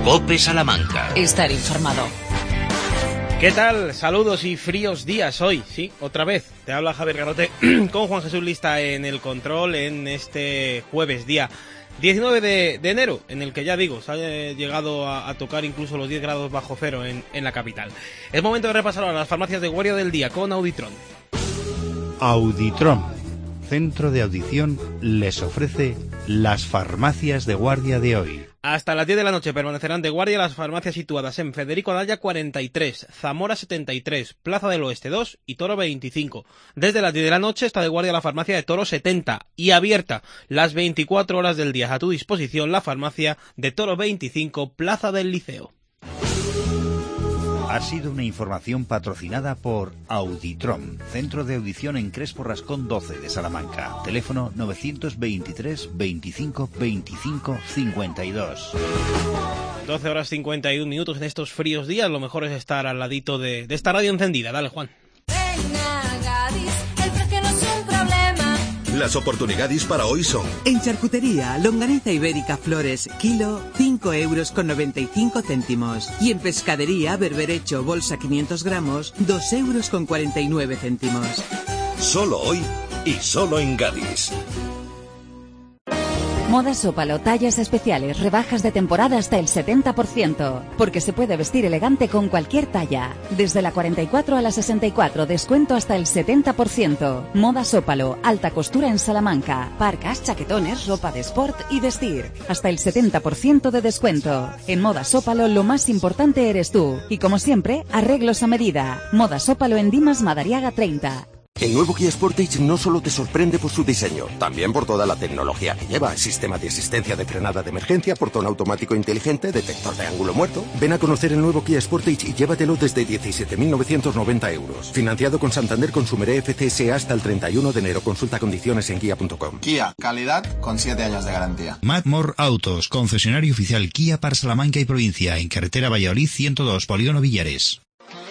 COPE Salamanca. Estar informado. ¿Qué tal? Saludos y fríos días hoy, sí, otra vez. Te habla Javier Garrote con Juan Jesús Lista en el control en este jueves, día 19 de enero, en el que ya digo, se ha llegado a tocar incluso los 10 grados bajo cero en la capital. Es momento de repasar ahora las farmacias de guardia del día con Auditron. Auditron, centro de audición, les ofrece las farmacias de guardia de hoy. Hasta las 10 de la noche permanecerán de guardia las farmacias situadas en Federico Anaya 43, Zamora 73, Plaza del Oeste 2 y Toro 25. Desde las 10 de la noche está de guardia la farmacia de Toro 70 y abierta las 24 horas del día. A tu disposición la farmacia de Toro 25, Plaza del Liceo. Ha sido una información patrocinada por Auditron, centro de audición en Crespo Rascón 12 de Salamanca. Teléfono 923 25 25 52. 12 horas 51 minutos en estos fríos días. Lo mejor es estar al ladito de esta radio encendida. Dale, Juan. Las oportunidades para hoy son: en charcutería, longaniza ibérica Flores, kilo, 5,95 €. Y en pescadería, berberecho, bolsa 500 gramos, 2,49 €. Solo hoy y solo en Gadis. Moda Sópalo, tallas especiales, rebajas de temporada hasta el 70%, porque se puede vestir elegante con cualquier talla. Desde la 44 a la 64, descuento hasta el 70%. Moda Sópalo, alta costura en Salamanca. Parcas, chaquetones, ropa de sport y vestir. Hasta el 70% de descuento. En Moda Sópalo lo más importante eres tú. Y como siempre, arreglos a medida. Moda Sópalo en Dimas Madariaga 30. El nuevo Kia Sportage no solo te sorprende por su diseño, también por toda la tecnología que lleva. Sistema de asistencia de frenada de emergencia, portón automático inteligente, detector de ángulo muerto. Ven a conocer el nuevo Kia Sportage y llévatelo desde 17.990 €. Financiado con Santander Consumer FCS hasta el 31 de enero. Consulta condiciones en kia.com. Kia, calidad con 7 años de garantía. Madmor Autos, concesionario oficial Kia para Salamanca y provincia, en carretera Valladolid 102, Polígono Villares.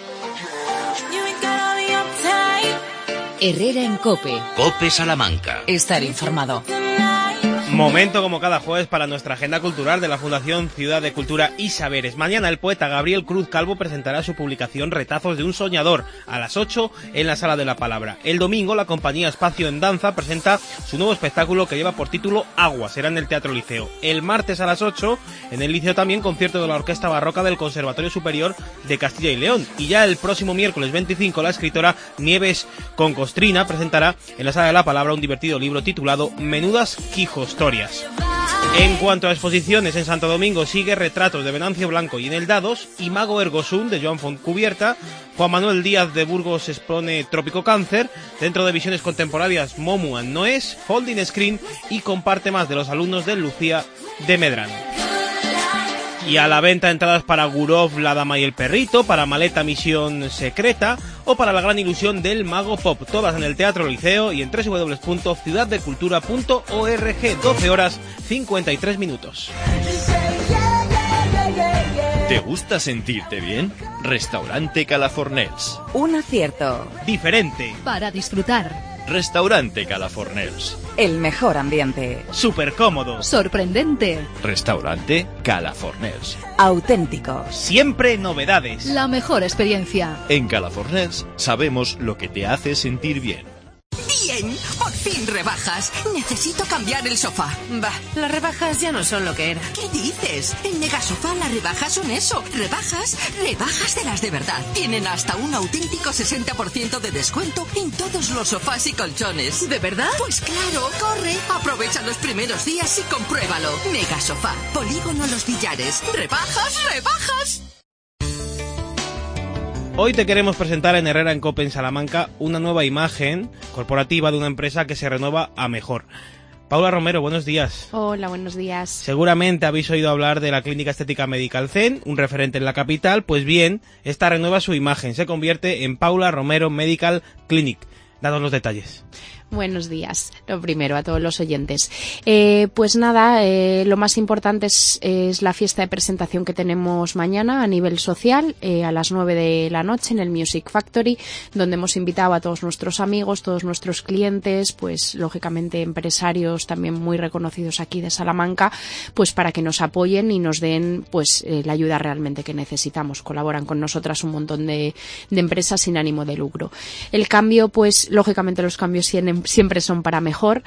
Herrera en COPE. COPE Salamanca. Estar informado. Momento como cada jueves para nuestra agenda cultural de la Fundación Ciudad de Cultura y Saberes. Mañana el poeta Gabriel Cruz Calvo presentará su publicación Retazos de un soñador a las 8 en la Sala de la Palabra. El domingo la compañía Espacio en Danza presenta su nuevo espectáculo que lleva por título Agua, será en el Teatro Liceo. El martes a las 8 en el Liceo también concierto de la Orquesta Barroca del Conservatorio Superior de Castilla y León. Y ya el próximo miércoles 25 la escritora Nieves Concostrina presentará en la Sala de la Palabra un divertido libro titulado Menudas Quijostorias. En cuanto a exposiciones, en Santo Domingo sigue Retratos de Venancio Blanco y en el Dados, Imago Ergo Sum de Joan Fontcubierta. Juan Manuel Díaz de Burgos expone Trópico Cáncer. Dentro de visiones contemporáneas, Momu and Noes, Folding Screen y comparte más de los alumnos de Lucía de Medrano. Y a la venta entradas para Gurov, La Dama y el Perrito, para Maleta Misión Secreta o para La Gran Ilusión del Mago Pop. Todas en el Teatro Liceo y en www.ciudaddecultura.org. 12 horas 53 minutos. ¿Te gusta sentirte bien? Restaurante Calafornels. Un acierto. Diferente. Para disfrutar. Restaurante Calafornels. El mejor ambiente. Súper cómodo. Sorprendente. Restaurante Calafornels. Auténtico. Siempre novedades. La mejor experiencia. En Calafornels sabemos lo que te hace sentir bien. Bien, por fin rebajas. Necesito cambiar el sofá. Bah, las rebajas ya no son lo que era. ¿Qué dices? En Megasofá las rebajas son eso. Rebajas de las de verdad. Tienen hasta un auténtico 60% de descuento en todos los sofás y colchones. ¿De verdad? Pues claro, corre, aprovecha los primeros días y compruébalo. Megasofá, Polígono Los Villares. ¡Rebajas! Hoy te queremos presentar en Herrera en COPE en Salamanca una nueva imagen corporativa de una empresa que se renueva a mejor. Paula Romero, buenos días. Hola, buenos días. Seguramente habéis oído hablar de la Clínica Estética Medical Zen, un referente en la capital. Pues bien, esta renueva su imagen, se convierte en Paula Romero Medical Clinic. Danos los detalles. Buenos días, lo primero a todos los oyentes. Pues nada, lo más importante es la fiesta de presentación que tenemos mañana a nivel social, a las 9 de la noche en el Music Factory, donde hemos invitado a todos nuestros amigos, todos nuestros clientes, pues lógicamente empresarios también muy reconocidos aquí de Salamanca, pues para que nos apoyen y nos den pues la ayuda realmente que necesitamos. Colaboran con nosotras un montón de empresas sin ánimo de lucro. El cambio, pues lógicamente los cambios siempre son para mejor.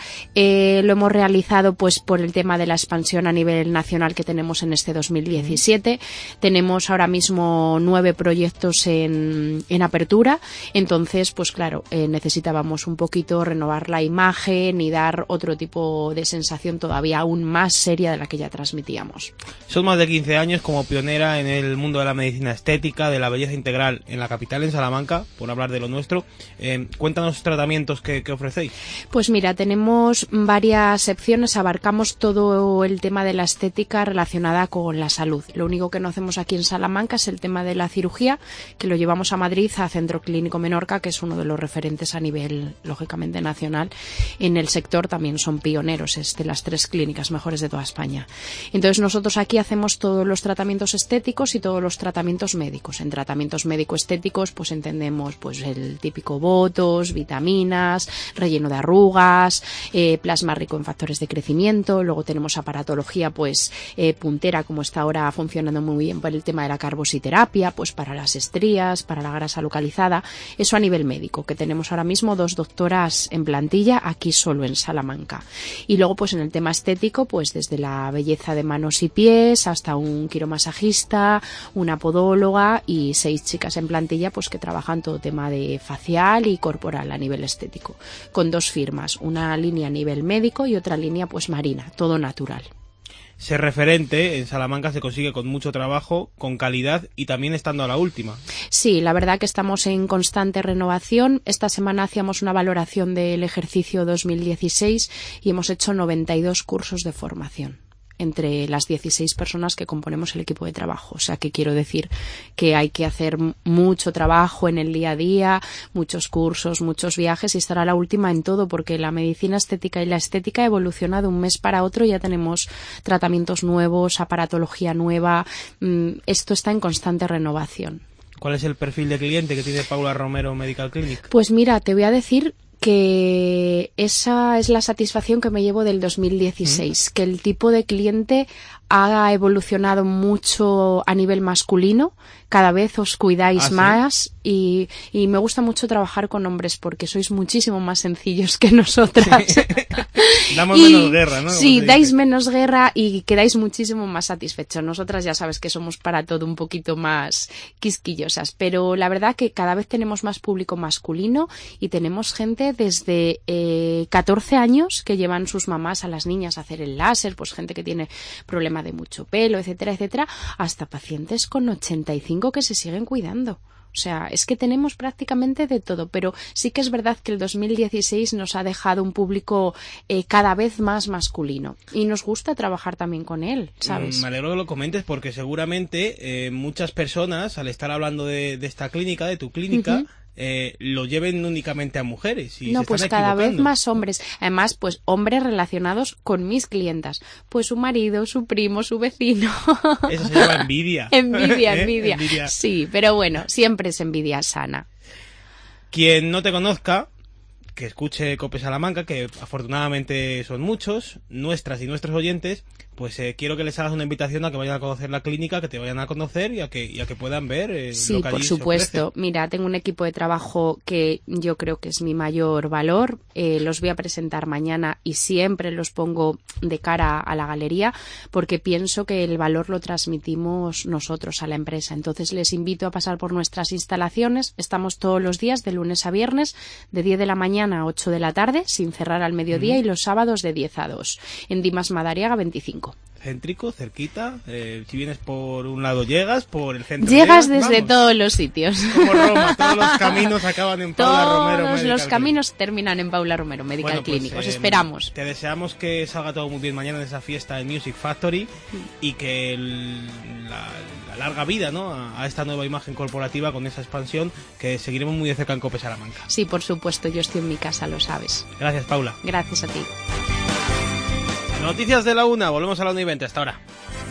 Lo hemos realizado pues por el tema de la expansión a nivel nacional que tenemos en este 2017. Tenemos ahora mismo 9 proyectos en apertura. Entonces, pues claro, necesitábamos un poquito renovar la imagen y dar otro tipo de sensación todavía aún más seria de la que ya transmitíamos. Son más de 15 años como pionera en el mundo de la medicina estética, de la belleza integral en la capital, en Salamanca, por hablar de lo nuestro. Cuéntanos los tratamientos que ofrecéis. Pues mira, tenemos varias secciones, abarcamos todo el tema de la estética relacionada con la salud. Lo único que no hacemos aquí en Salamanca es el tema de la cirugía, que lo llevamos a Madrid, a Centro Clínico Menorca, que es uno de los referentes a nivel, lógicamente, nacional. En el sector también son pioneros, es de las 3 clínicas mejores de toda España. Entonces nosotros aquí hacemos todos los tratamientos estéticos y todos los tratamientos médicos. En tratamientos médico-estéticos pues entendemos pues el típico botox, vitaminas, relleno de arrugas, plasma rico en factores de crecimiento. Luego tenemos aparatología pues puntera, como está ahora funcionando muy bien por el tema de la carbositerapia, pues para las estrías, para la grasa localizada. Eso a nivel médico, que tenemos ahora mismo 2 doctoras en plantilla aquí solo en Salamanca. Y luego pues en el tema estético, pues desde la belleza de manos y pies hasta un quiromasajista, una podóloga y 6 chicas en plantilla pues que trabajan todo tema de facial y corporal a nivel estético, con 2 firmas, una línea a nivel médico y otra línea pues marina, todo natural. Ser referente en Salamanca se consigue con mucho trabajo, con calidad y también estando a la última. Sí, la verdad que estamos en constante renovación. Esta semana hacíamos una valoración del ejercicio 2016 y hemos hecho 92 cursos de formación entre las 16 personas que componemos el equipo de trabajo. O sea, que quiero decir que hay que hacer mucho trabajo en el día a día, muchos cursos, muchos viajes y estar a la última en todo, porque la medicina estética y la estética evoluciona de un mes para otro. Ya tenemos tratamientos nuevos, aparatología nueva. Esto está en constante renovación. ¿Cuál es el perfil de cliente que tiene Paula Romero Medical Clinic? Pues mira, te voy a decir que esa es la satisfacción que me llevo del 2016, que el tipo de cliente ha evolucionado mucho a nivel masculino, cada vez os cuidáis más y me gusta mucho trabajar con hombres porque sois muchísimo más sencillos que nosotras. Damos menos guerra, ¿no? Sí, dais menos guerra y quedáis muchísimo más satisfechos. Nosotras ya sabes que somos para todo un poquito más quisquillosas, pero la verdad que cada vez tenemos más público masculino y tenemos gente desde 14 años que llevan sus mamás a las niñas a hacer el láser, pues gente que tiene problema de mucho pelo, etcétera, etcétera, hasta pacientes con 85 que se siguen cuidando. O sea, es que tenemos prácticamente de todo, pero sí que es verdad que el 2016 nos ha dejado un público cada vez más masculino y nos gusta trabajar también con él, ¿sabes? Me alegro que lo comentes porque seguramente muchas personas, al estar hablando de esta clínica, de tu clínica, lo lleven únicamente a mujeres y no, se pues están cada equivocando. vez más hombres, además pues hombres relacionados con mis clientas, pues su marido, su primo, su vecino. Eso se llama envidia. envidia. Sí, pero bueno, siempre es envidia sana. Quien no te conozca, que escuche Cope Salamanca, que afortunadamente son muchos, nuestras y nuestros oyentes, pues quiero que les hagas una invitación a que vayan a conocer la clínica, que te vayan a conocer y a que puedan ver sí, lo que allí por supuesto. Mira, tengo un equipo de trabajo que yo creo que es mi mayor valor. Los voy a presentar mañana y siempre los pongo de cara a la galería porque pienso que el valor lo transmitimos nosotros a la empresa. Entonces les invito a pasar por nuestras instalaciones. Estamos todos los días de lunes a viernes de 10 de la mañana a 8 de la tarde sin cerrar al mediodía y los sábados de 10 a 2 en Dimas Madariaga 25. Céntrico, cerquita, si vienes por un lado llegas, por el centro llegas desde todos los sitios. Como Roma, todos los caminos acaban en Paula Romero Medical Todos los caminos terminan en Paula Romero Medical Clinic. Os esperamos. Te deseamos que salga todo muy bien mañana en esa fiesta de Music Factory y que la larga vida, ¿no?, a esta nueva imagen corporativa con esa expansión que seguiremos muy de cerca en COPE Salamanca. Sí, por supuesto, yo estoy en mi casa, lo sabes. Gracias, Paula. Gracias a ti. Noticias de la 1, volvemos a la 1:20, hasta ahora.